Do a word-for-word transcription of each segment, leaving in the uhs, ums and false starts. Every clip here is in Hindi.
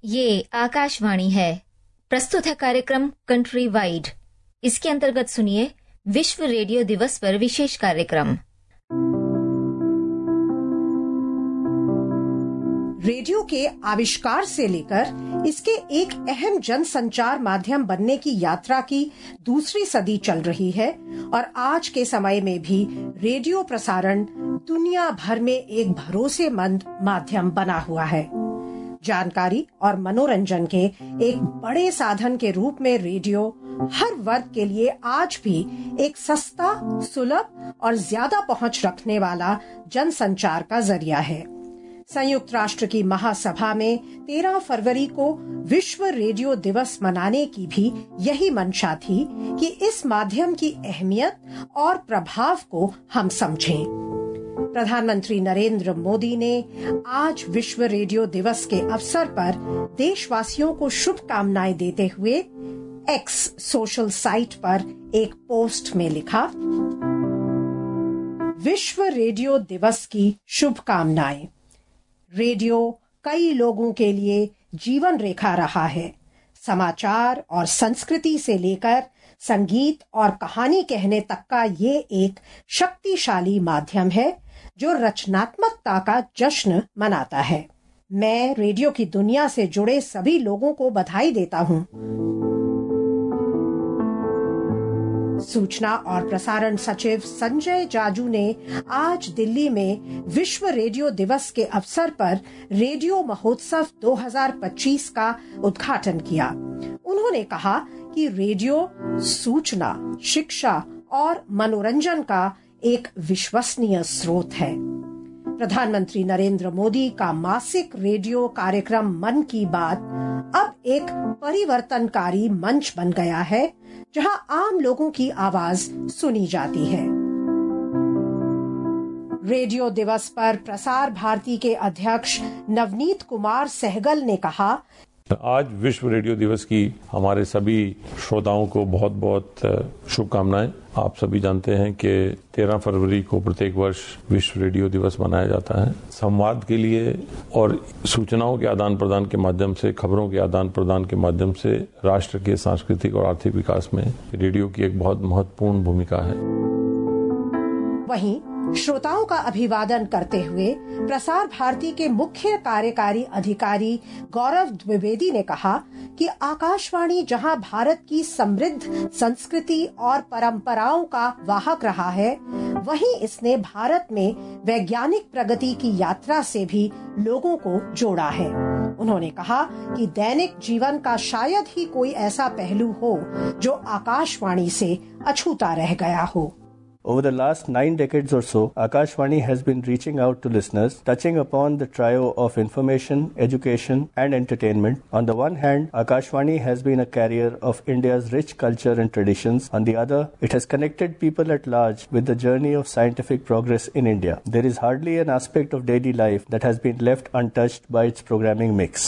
ये आकाशवाणी है। प्रस्तुत है कार्यक्रम कंट्री वाइड। इसके अंतर्गत सुनिए विश्व रेडियो दिवस पर विशेष कार्यक्रम। रेडियो के आविष्कार से लेकर इसके एक अहम जनसंचार माध्यम बनने की यात्रा की दूसरी सदी चल रही है और आज के समय में भी रेडियो प्रसारण दुनिया भर में एक भरोसेमंद माध्यम बना हुआ है। जानकारी और मनोरंजन के एक बड़े साधन के रूप में रेडियो हर वर्ग के लिए आज भी एक सस्ता, सुलभ और ज्यादा पहुंच रखने वाला जनसंचार का जरिया है। संयुक्त राष्ट्र की महासभा में तेरह फरवरी को विश्व रेडियो दिवस मनाने की भी यही मंशा थी कि इस माध्यम की अहमियत और प्रभाव को हम समझें। प्रधानमंत्री नरेंद्र मोदी ने आज विश्व रेडियो दिवस के अवसर पर देशवासियों को शुभकामनाएं देते हुए एक्स सोशल साइट पर एक पोस्ट में लिखा, विश्व रेडियो दिवस की शुभकामनाएं। रेडियो कई लोगों के लिए जीवन रेखा रहा है। समाचार और संस्कृति से लेकर संगीत और कहानी कहने तक का ये एक शक्तिशाली माध्यम है जो रचनात्मकता का जश्न मनाता है। मैं रेडियो की दुनिया से जुड़े सभी लोगों को बधाई देता हूँ। सूचना और प्रसारण सचिव संजय जाजू ने आज दिल्ली में विश्व रेडियो दिवस के अवसर पर रेडियो महोत्सव दो हज़ार पच्चीस का उद्घाटन किया। उन्होंने कहा कि रेडियो सूचना, शिक्षा और मनोरंजन का एक विश्वसनीय स्रोत है। प्रधानमंत्री नरेंद्र मोदी का मासिक रेडियो कार्यक्रम मन की बात अब एक परिवर्तनकारी मंच बन गया है जहां आम लोगों की आवाज सुनी जाती है। रेडियो दिवस पर प्रसार भारती के अध्यक्ष नवनीत कुमार सहगल ने कहा, आज विश्व रेडियो दिवस की हमारे सभी श्रोताओं को बहुत बहुत शुभकामनाएं। आप सभी जानते हैं कि तेरह फरवरी को प्रत्येक वर्ष विश्व रेडियो दिवस मनाया जाता है। संवाद के लिए और सूचनाओं के आदान प्रदान के माध्यम से, खबरों के आदान प्रदान के माध्यम से राष्ट्र के सांस्कृतिक और आर्थिक विकास में रेडियो की एक बहुत महत्वपूर्ण भूमिका है। वहीं श्रोताओं का अभिवादन करते हुए प्रसार भारती के मुख्य कार्यकारी अधिकारी गौरव द्विवेदी ने कहा कि आकाशवाणी जहां भारत की समृद्ध संस्कृति और परंपराओं का वाहक रहा है, वहीं इसने भारत में वैज्ञानिक प्रगति की यात्रा से भी लोगों को जोड़ा है। उन्होंने कहा कि दैनिक जीवन का शायद ही कोई ऐसा पहलू हो जो आकाशवाणी से अछूता रह गया हो। Over the last nine decades or so, Akashvani has been reaching out to listeners, touching upon the trio of information, education and entertainment. On the one hand, Akashvani has been a carrier of India's rich culture and traditions. On the other, it has connected people at large with the journey of scientific progress in India. There is hardly an aspect of daily life that has been left untouched by its programming mix.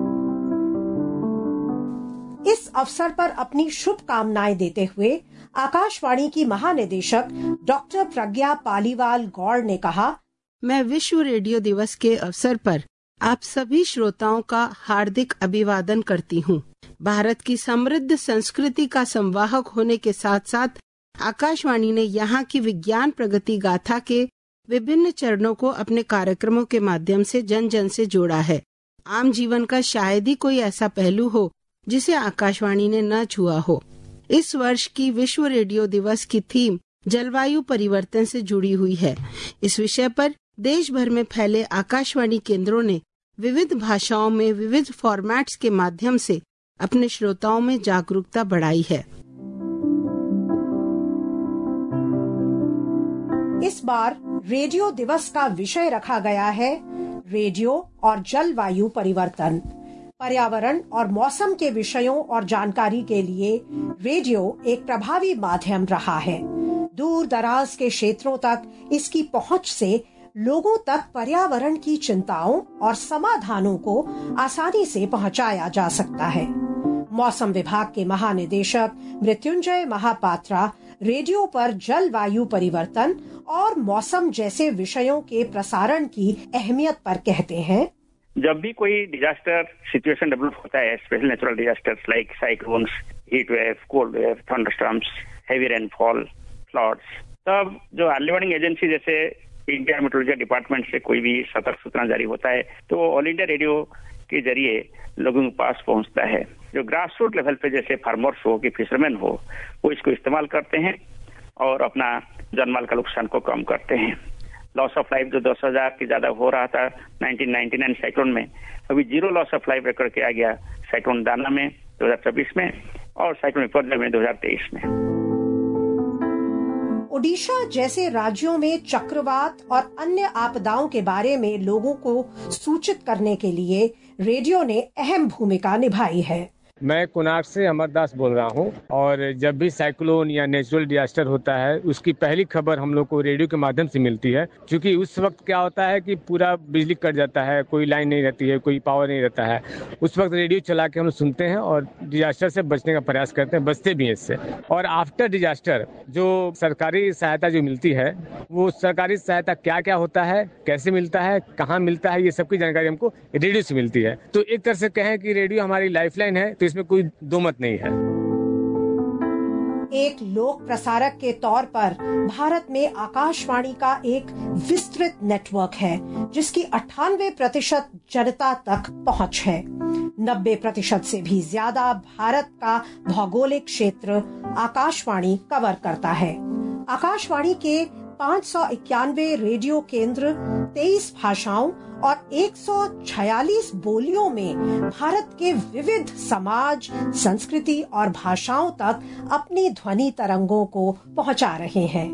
इस अवसर पर अपनी शुभकामनाएं देते हुए आकाशवाणी की महानिदेशक डॉक्टर प्रज्ञा पालीवाल गौड़ ने कहा, मैं विश्व रेडियो दिवस के अवसर पर आप सभी श्रोताओं का हार्दिक अभिवादन करती हूँ। भारत की समृद्ध संस्कृति का संवाहक होने के साथ साथ आकाशवाणी ने यहाँ की विज्ञान प्रगति गाथा के विभिन्न चरणों को अपने कार्यक्रमों के माध्यम से जन जन से जोड़ा है। आम जीवन का शायद ही कोई ऐसा पहलू हो जिसे आकाशवाणी ने न छुआ हो। इस वर्ष की विश्व रेडियो दिवस की थीम जलवायु परिवर्तन से जुड़ी हुई है। इस विषय पर देश भर में फैले आकाशवाणी केंद्रों ने विविध भाषाओं में विविध फॉर्मेट्स के माध्यम से अपने श्रोताओं में जागरूकता बढ़ाई है। इस बार रेडियो दिवस का विषय रखा गया है रेडियो और जलवायु परिवर्तन। पर्यावरण और मौसम के विषयों और जानकारी के लिए रेडियो एक प्रभावी माध्यम रहा है। दूर दराज के क्षेत्रों तक इसकी पहुंच से लोगों तक पर्यावरण की चिंताओं और समाधानों को आसानी से पहुंचाया जा सकता है। मौसम विभाग के महानिदेशक मृत्युंजय महापात्रा रेडियो पर जलवायु परिवर्तन और मौसम जैसे विषयों के प्रसारण की अहमियत पर कहते हैं, जब भी कोई डिजास्टर सिचुएशन डेवलप होता है, special natural disasters like cyclones, heat wave, cold wave, thunderstorms, heavy rainfall, floods, तब जो अर्ली वार्निंग एजेंसी जैसे इंडिया मेट्रोलॉजी डिपार्टमेंट से कोई भी सतर्क सूचना जारी होता है तो ऑल इंडिया रेडियो के जरिए लोगों के पास पहुंचता है। जो ग्रास रूट लेवल पे जैसे फार्मर्स हो कि फिशरमैन हो, वो इसको इस्तेमाल करते हैं और अपना जानमाल का नुकसान को कम करते हैं। लॉस ऑफ लाइफ जो दस हजार की ज्यादा हो रहा था नाइनटीन नाइंटी नाइन साइक्लोन में, अभी zero loss of life record किया गया साइक्लोन दाना में दो हजार चौबीस में और साइक्लोन विपर्जय में दो हजार तेईस में। ओडिशा जैसे राज्यों में चक्रवात और अन्य आपदाओं के बारे में लोगों को सूचित करने के लिए रेडियो ने अहम भूमिका निभाई है। मैं कोणार्क से अमरदास बोल रहा हूं और जब भी साइक्लोन या नेचुरल डिजास्टर होता है उसकी पहली खबर हम लोग को रेडियो के माध्यम से मिलती है, क्योंकि उस वक्त क्या होता है कि पूरा बिजली कट जाता है, कोई लाइन नहीं रहती है, कोई पावर नहीं रहता है। उस वक्त रेडियो चला के हम लोग सुनते हैं और डिजास्टर से बचने का प्रयास करते हैं, बचते भी हैं इससे। और आफ्टर डिजास्टर जो सरकारी सहायता जो मिलती है, वो सरकारी सहायता क्या क्या होता है, कैसे मिलता है, कहाँ मिलता है, ये सबकी जानकारी हमको रेडियो से मिलती है। तो एक तरह से कहें कि रेडियो हमारी लाइफलाइन है, तो इसमें कोई दो मत नहीं है। एक लोक प्रसारक के तौर पर भारत में आकाशवाणी का एक विस्तृत नेटवर्क है जिसकी अट्ठानवे प्रतिशत जनता तक पहुंच है। नब्बे प्रतिशत से भी ज्यादा भारत का भौगोलिक क्षेत्र आकाशवाणी कवर करता है। आकाशवाणी के पाँच सौ इक्यानवे रेडियो केंद्र तेईस भाषाओं और एक सौ छियालीस बोलियों में भारत के विविध समाज, संस्कृति और भाषाओं तक अपनी ध्वनि तरंगों को पहुंचा रहे हैं।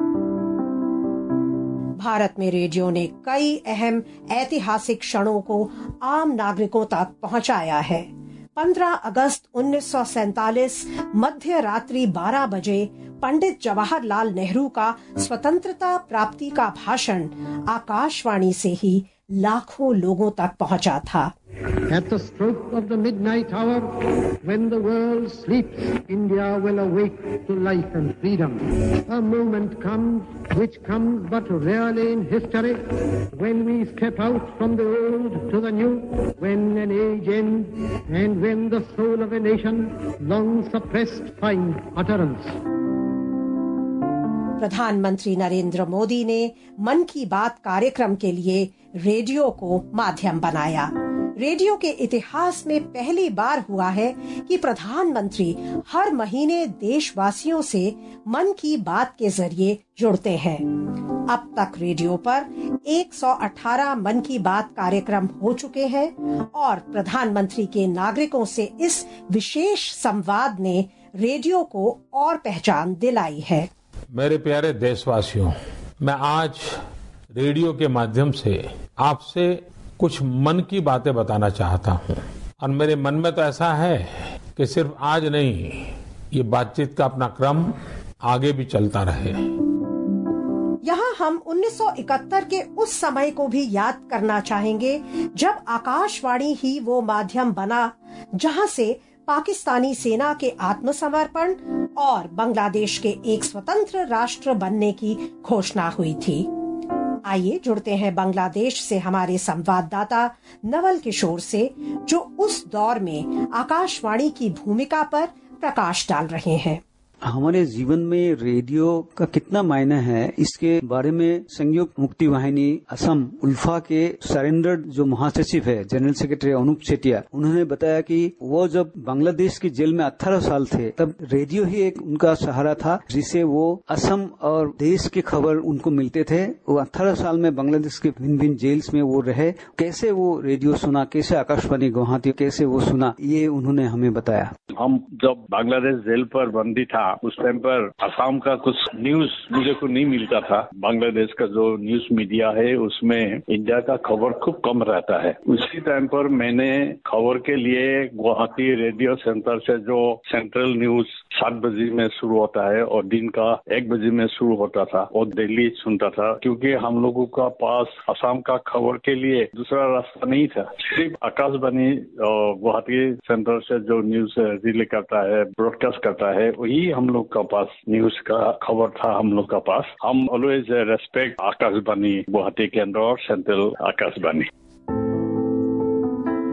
भारत में रेडियो ने कई अहम ऐतिहासिक क्षणों को आम नागरिकों तक पहुंचाया है। पंद्रह अगस्त उन्नीस सौ सैंतालीस मध्य रात्रि बारह बजे पंडित जवाहरलाल नेहरू का स्वतंत्रता प्राप्ति का भाषण आकाशवाणी से ही लाखों लोगों तक पहुंचा था। At the stroke of the midnight hour, when the world sleeps, India will awake to life and freedom. A moment comes, which comes but rarely in history, when we step out from the old to the new, when an age ends, and when the soul of a nation, long suppressed, finds utterance. प्रधानमंत्री नरेंद्र मोदी ने मन की बात कार्यक्रम के लिए रेडियो को माध्यम बनाया। रेडियो के इतिहास में पहली बार हुआ है कि प्रधानमंत्री हर महीने देशवासियों से मन की बात के जरिए जुड़ते हैं। अब तक रेडियो पर एक सौ अठारह मन की बात कार्यक्रम हो चुके हैं और प्रधानमंत्री के नागरिकों से इस विशेष संवाद ने रेडियो को और पहचान दिलाई है। मेरे प्यारे देशवासियों, मैं आज रेडियो के माध्यम से आपसे कुछ मन की बातें बताना चाहता हूं और मेरे मन में तो ऐसा है कि सिर्फ आज नहीं, ये बातचीत का अपना क्रम आगे भी चलता रहे। यहाँ हम उन्नीस सौ इकहत्तर के उस समय को भी याद करना चाहेंगे जब आकाशवाणी ही वो माध्यम बना जहाँ से पाकिस्तानी सेना के आत्मसमर्पण और बांग्लादेश के एक स्वतंत्र राष्ट्र बनने की घोषणा हुई थी। आइए जुड़ते हैं बांग्लादेश से हमारे संवाददाता नवल किशोर से, जो उस दौर में आकाशवाणी की भूमिका पर प्रकाश डाल रहे हैं। हमारे जीवन में रेडियो का कितना मायने है, इसके बारे में संयुक्त मुक्ति वाहिनी असम उल्फा के सरेंडर जो महासचिव है, जनरल सेक्रेटरी अनूप सेठिया, उन्होंने बताया कि वो जब बांग्लादेश की जेल में अठारह साल थे तब रेडियो ही एक उनका सहारा था जिसे वो असम और देश की खबर उनको मिलते थे। वो अठारह साल में बांग्लादेश के भिन्न भिन्न जेल्स में वो रहे, कैसे वो रेडियो सुना, कैसे आकाशवाणी गुवाहाटी कैसे वो सुना, ये उन्होंने हमें बताया। हम जब बांग्लादेश जेल पर बंदी था उस टाइम पर असम का कुछ न्यूज मुझे को नहीं मिलता था। बांग्लादेश का जो न्यूज मीडिया है उसमें इंडिया का खबर खूब कम रहता है। उसी टाइम पर मैंने खबर के लिए गुवाहाटी रेडियो सेंटर से जो सेंट्रल न्यूज सात बजे में शुरू होता है और दिन का एक बजे में शुरू होता था और दिल्ली सुनता था, क्योंकि हम लोगों का पास असम का खबर के लिए दूसरा रास्ता नहीं था। सिर्फ आकाशवाणी गुवाहाटी सेंटर से जो न्यूज रिले करता है, ब्रॉडकास्ट करता है, वही हम लोग का पास न्यूज का खबर था। हम लोग का पास हम ऑलवेज रेस्पेक्ट आकाशवाणी गुवाहाटी केंद्र और सेंट्रल आकाशवाणी।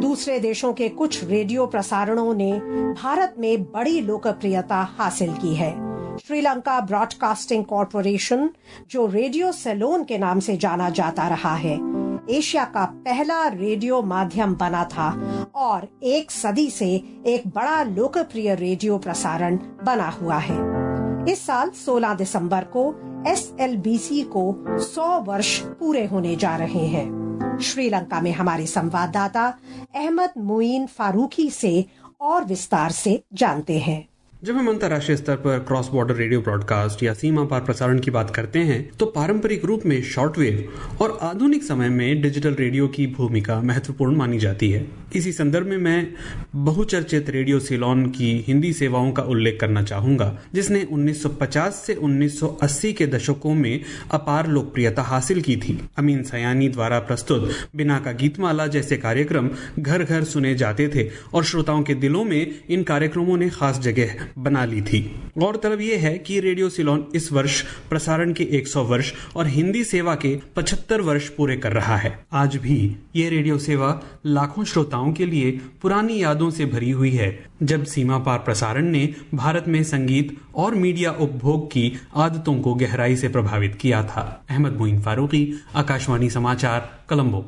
दूसरे देशों के कुछ रेडियो प्रसारणों ने भारत में बड़ी लोकप्रियता हासिल की है। श्रीलंका ब्रॉडकास्टिंग कॉरपोरेशन, जो रेडियो सेलोन के नाम से जाना जाता रहा है, एशिया का पहला रेडियो माध्यम बना था और एक सदी से एक बड़ा लोकप्रिय रेडियो प्रसारण बना हुआ है। इस साल सोलह दिसंबर को एस एल बी सी को सौ वर्ष पूरे होने जा रहे हैं। श्रीलंका में हमारे संवाददाता अहमद मुईन फारूकी से और विस्तार से जानते हैं। जब हम अंतर्राष्ट्रीय स्तर पर क्रॉस बॉर्डर रेडियो ब्रॉडकास्ट या सीमा पार प्रसारण की बात करते हैं तो पारंपरिक रूप में शॉर्टवेव और आधुनिक समय में डिजिटल रेडियो की भूमिका महत्वपूर्ण मानी जाती है। इसी संदर्भ में मैं बहुचर्चित रेडियो सिलोन की हिंदी सेवाओं का उल्लेख करना चाहूंगा, जिसने उन्नीस सौ पचास से उन्नीस सौ अस्सी के दशकों में अपार लोकप्रियता हासिल की थी। अमीन सयानी द्वारा प्रस्तुत बिना का गीतमाला जैसे कार्यक्रम घर घर सुने जाते थे और श्रोताओं के दिलों में इन कार्यक्रमों ने खास जगह बना ली थी। गौरतलब ये है कि रेडियो सिलोन इस वर्ष प्रसारण के सौ वर्ष और हिंदी सेवा के पचहत्तर वर्ष पूरे कर रहा है। आज भी ये रेडियो सेवा लाखों श्रोताओं के लिए पुरानी यादों से भरी हुई है, जब सीमा पार प्रसारण ने भारत में संगीत और मीडिया उपभोग की आदतों को गहराई से प्रभावित किया था। अहमद मुईन फारूकी, आकाशवाणी समाचार, कोलंबो।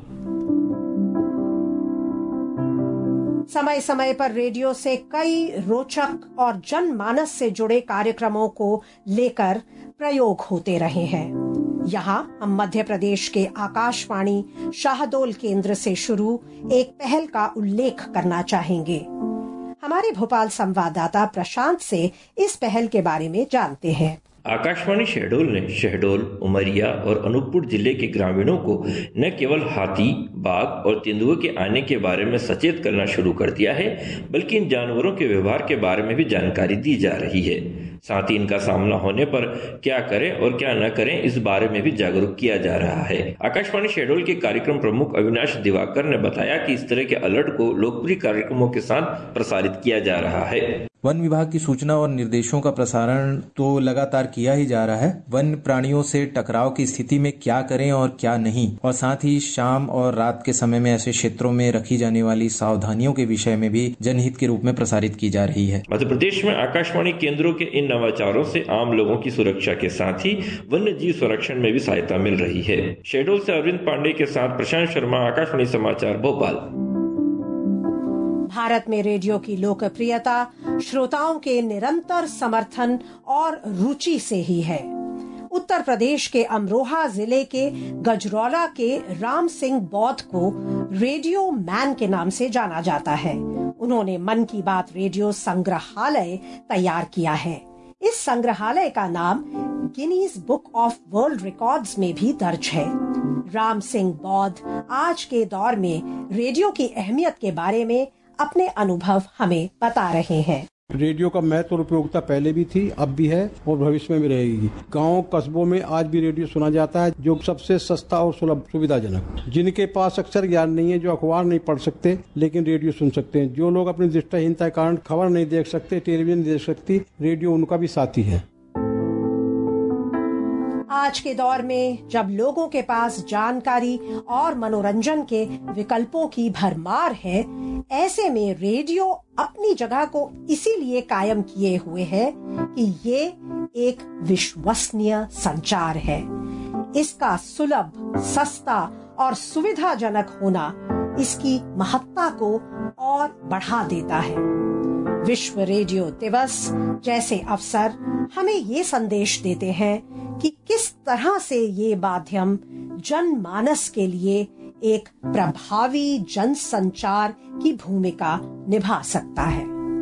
समय समय पर रेडियो से कई रोचक और जनमानस से जुड़े कार्यक्रमों को लेकर प्रयोग होते रहे हैं। यहाँ हम मध्य प्रदेश के आकाशवाणी शाहडोल केंद्र से शुरू एक पहल का उल्लेख करना चाहेंगे। हमारे भोपाल संवाददाता प्रशांत से इस पहल के बारे में जानते हैं। आकाशवाणी शहडोल ने शहडोल, उमरिया और अनूपपुर जिले के ग्रामीणों को न केवल हाथी, बाघ और तेंदुए के आने के बारे में सचेत करना शुरू कर दिया है, बल्कि इन जानवरों के व्यवहार के बारे में भी जानकारी दी जा रही है। साथ ही इनका सामना होने पर क्या करें और क्या न करें, इस बारे में भी जागरूक किया जा रहा है। आकाशवाणी शहडोल के कार्यक्रम प्रमुख अविनाश दिवाकर ने बताया कि इस तरह के अलर्ट को लोकप्रिय कार्यक्रमों के साथ प्रसारित किया जा रहा है। वन विभाग की सूचना और निर्देशों का प्रसारण तो लगातार किया ही जा रहा है। वन्य प्राणियों से टकराव की स्थिति में क्या करें और क्या नहीं, और साथ ही शाम और रात के समय में ऐसे क्षेत्रों में रखी जाने वाली सावधानियों के विषय में भी जनहित के रूप में प्रसारित की जा रही है। मध्य प्रदेश में आकाशवाणी केंद्रों के इन नवाचारों से आम लोगों की सुरक्षा के साथ ही वन्य जीव संरक्षण में भी सहायता मिल रही है। शहडोल से अरविंद पांडे के साथ प्रशांत शर्मा, आकाशवाणी समाचार, भोपाल। भारत में रेडियो की लोकप्रियता श्रोताओं के निरंतर समर्थन और रुचि से ही है। उत्तर प्रदेश के अमरोहा जिले के गजरौला के राम सिंह बौद्ध को रेडियो मैन के नाम से जाना जाता है। उन्होंने मन की बात रेडियो संग्रहालय तैयार किया है। इस संग्रहालय का नाम Guinness book of world records में भी दर्ज है। राम सिंह बौद्ध आज के दौर में रेडियो की अहमियत के बारे में अपने अनुभव हमें बता रहे हैं। रेडियो का महत्व और उपयोगिता पहले भी थी, अब भी है और भविष्य में भी रहेगी। गांव कस्बों में आज भी रेडियो सुना जाता है, जो सबसे सस्ता और सुलभ सुविधाजनक। जिनके पास अक्षर ज्ञान नहीं है, जो अखबार नहीं पढ़ सकते लेकिन रेडियो सुन सकते हैं, जो लोग अपनी दृष्टिहीनता के कारण खबर नहीं देख सकते, टेलीविजन नहीं देख सकती, रेडियो उनका भी साथी है। आज के दौर में जब लोगों के पास जानकारी और मनोरंजन के विकल्पों की भरमार है, ऐसे में रेडियो अपनी जगह को इसीलिए कायम किए हुए है कि ये एक विश्वसनीय संचार है। इसका सुलभ, सस्ता और सुविधाजनक होना इसकी महत्ता को और बढ़ा देता है। विश्व रेडियो दिवस जैसे अवसर हमें ये संदेश देते हैं कि किस तरह से ये माध्यम जनमानस के लिए एक प्रभावी जनसंचार की भूमिका निभा सकता है।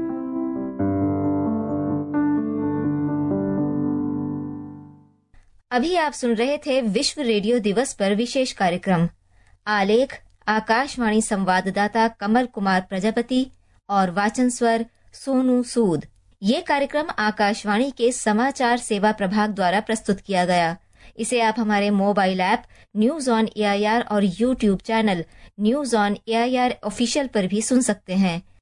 अभी आप सुन रहे थे विश्व रेडियो दिवस पर विशेष कार्यक्रम। आलेख आकाशवाणी संवाददाता कमल कुमार प्रजापति और वाचन स्वर सोनू सूद। ये कार्यक्रम आकाशवाणी के समाचार सेवा प्रभाग द्वारा प्रस्तुत किया गया। इसे आप हमारे mobile app news on A I R और YouTube channel news on A I R official पर भी सुन सकते हैं।